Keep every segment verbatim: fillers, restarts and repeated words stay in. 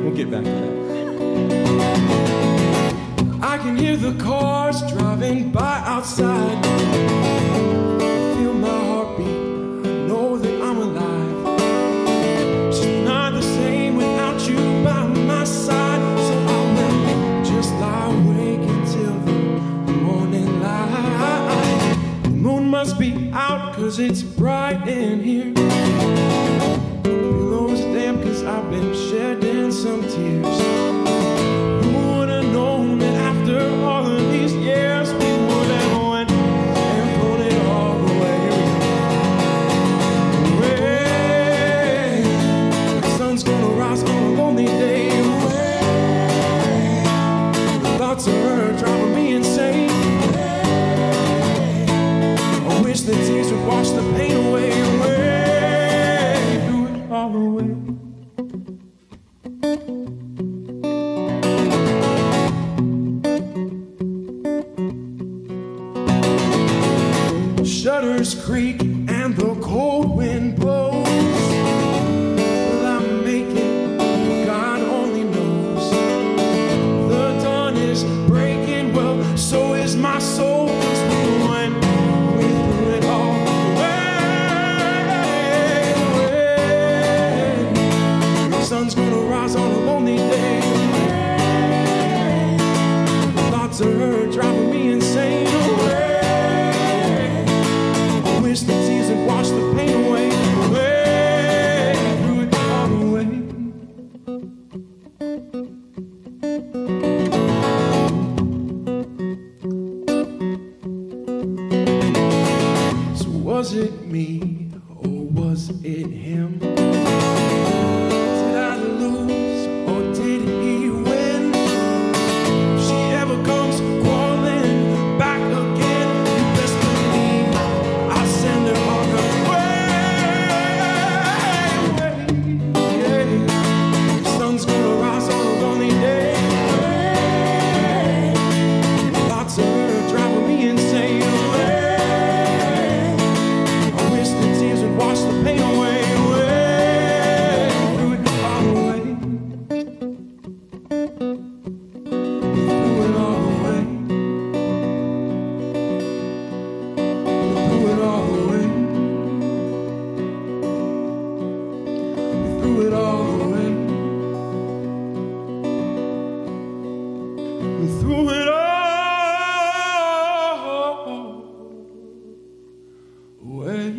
We'll get back to that. I can hear the cars driving by outside. Feel my heartbeat, I know that I'm alive. She's not the same without you by my side. So I'll never just lie awake until the morning light. The moon must be out cause it's bright in here. Pillows damp cause I've been shedding some tears. Who would have known that after all of these years we would have went and put it all away. Away. The sun's gonna rise on a lonely day. Away. The thoughts of her driving me insane. I wish the tears would wash the pain away. Away. Do it all away. Shutters creak and the cold wind blows. Will I make it? God only knows. The dawn is breaking, well, so is my soul. 'Cause we went, we threw it all away, away. The sun's gonna rise on a lonely day. The thoughts of her driving me insane. Away. Wish the tears would wash the pain away, away, threw it all away. So was it me or was it him? Did I lose or did he win? If she ever comes crawling back again, you best believe I'll send her on her way. Yeah. The sun's gonna rise on a lonely day. Lots of her driving me insane. I wish the tears would wash the pain away. Threw it all away. Threw it all away. Threw it all away. Threw it all away. We threw it all away.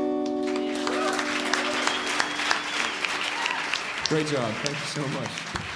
Great job. Thank you so much.